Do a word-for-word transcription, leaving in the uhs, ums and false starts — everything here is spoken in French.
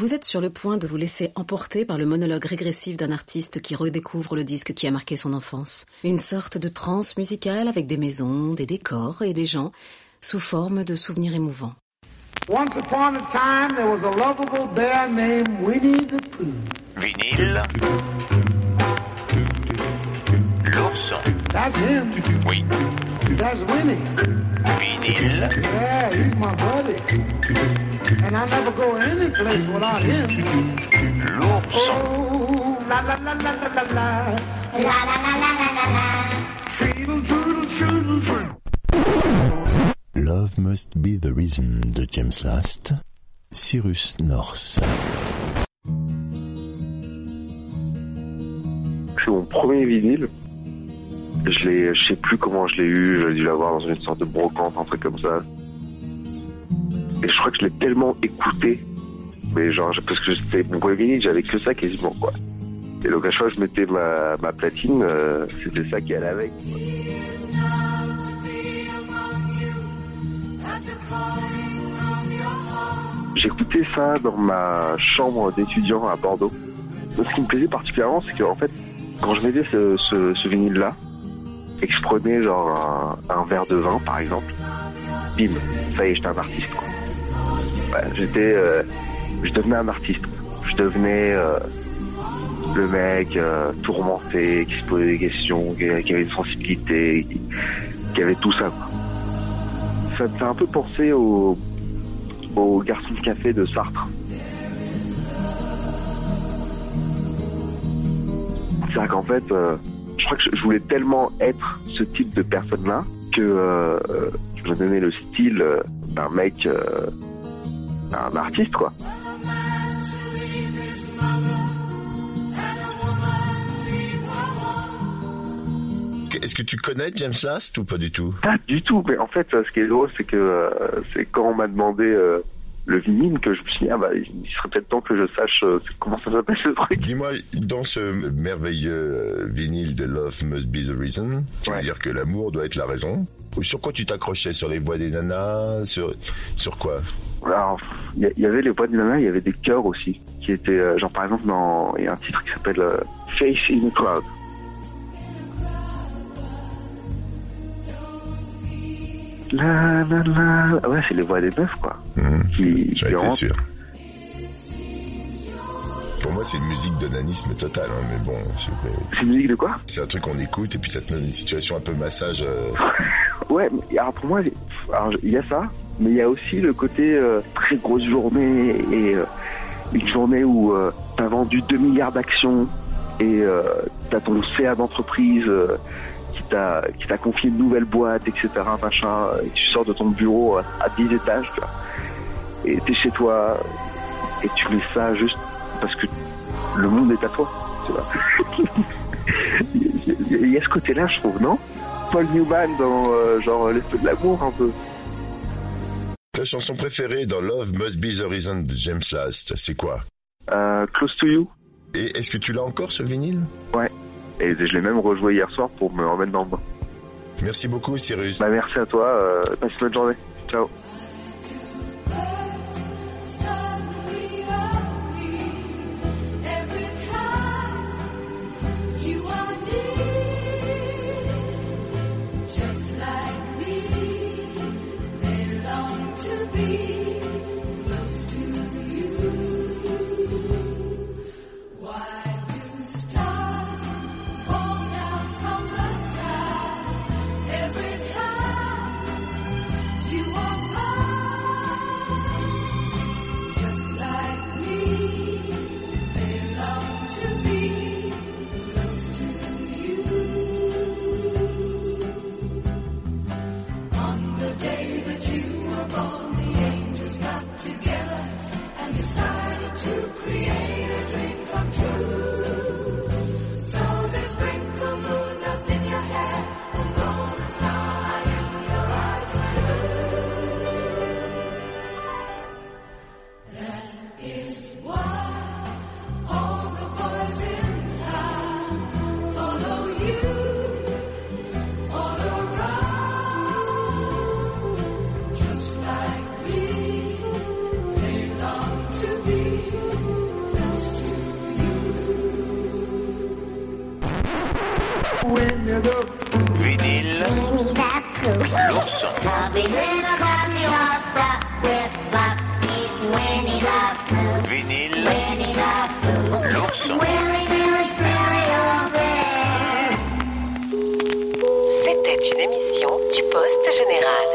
Vous êtes sur le point de vous laisser emporter par le monologue régressif d'un artiste qui redécouvre le disque qui a marqué son enfance. Une sorte de transe musicale avec des maisons, des décors et des gens sous forme de souvenirs émouvants. Once upon a time, there was a lovable bear named Winnie the Pooh. Vinyle. L'ourson. That's him. Oui. That's Winnie. Vinyle. Yeah, he's my buddy. And I never go any place without him. L'ourson. Oh, la la la la la la la. La la la la la la la. Treedle, troodle, troodle, troodle. Love Must Be the Reason de James Last, Cyrus North. C'est mon premier vinyle. Je l'ai, je sais plus comment je l'ai eu, j'ai dû l'avoir dans une sorte de brocante, un truc comme ça. Et je crois que je l'ai tellement écouté, mais genre, parce que c'était mon premier vinyle, j'avais que ça quasiment, quoi. Et donc à chaque fois que je mettais ma, ma platine, euh, c'était ça qui allait avec, quoi. J'écoutais ça dans ma chambre d'étudiant à Bordeaux. Donc, ce qui me plaisait particulièrement, c'est qu'en fait, quand je mettais ce, ce, ce vinyle-là, et que je prenais genre un, un verre de vin, par exemple, bim, ça y est, j'étais un artiste, quoi. Ouais, j'étais, euh, je devenais un artiste. Je devenais euh, le mec euh, tourmenté, qui se posait des questions, qui, qui avait une sensibilité, qui, qui avait tout ça, quoi. Ça me fait un peu penser au, au garçon de café de Sartre. C'est-à-dire qu'en fait, euh, je crois que je voulais tellement être ce type de personne-là que euh, je me donnais le style euh, d'un mec, euh, d'un artiste, quoi. Est-ce que tu connais James Last ou pas du tout? Pas du tout, mais en fait, ce qui est drôle, c'est que euh, c'est quand on m'a demandé euh, le vinyle que je me suis dit, ah bah, il serait peut-être temps que je sache euh, comment ça s'appelle ce truc. Dis-moi, dans ce merveilleux euh, vinyle de Love Must Be the Reason, tu ouais. veux dire que l'amour doit être la raison? Sur quoi tu t'accrochais? Sur les voix des nanas? Sur, sur quoi? Alors, il y, y avait les voix des nanas, il y avait des chœurs aussi, qui étaient, euh, genre par exemple, dans, il y a un titre qui s'appelle euh, Face in the Crowd. La la la, ouais, c'est les voix des meufs, quoi. Mmh. Qui, J'en qui étais rentrent. sûr. Pour moi, c'est une musique d'onanisme total, hein, mais bon, s'il vous plaît. C'est une musique de quoi? C'est un truc qu'on écoute et puis ça te met dans une situation un peu massage. Euh... Ouais, mais alors pour moi, il y a ça, mais il y a aussi le côté euh, très grosse journée et euh, une journée où euh, t'as vendu deux milliards d'actions et euh, t'as ton C A d'entreprise euh, qui t'a qui t'a confié une nouvelle boîte, et cetera, machin, et tu sors de ton bureau à dix étages, tu vois, et t'es chez toi et tu fais ça juste parce que le monde est à toi, tu vois. Il y a ce côté-là, je trouve, non? Paul Newman dans euh, genre l'esprit de l'amour, un peu. Ta chanson préférée dans Love Must Be the Reason de James Last, c'est quoi? euh, Close to You. Et est-ce que tu l'as encore, ce vinyle? Ouais. Et je l'ai même rejoué hier soir pour me remettre dans le bain. Merci beaucoup, Cyrus. Bah, merci à toi. Euh, passe une bonne journée. Ciao. Just like me, they long to be Vinyle, l'ourson. Vinyle, l'ourson. C'était une émission du Poste Général.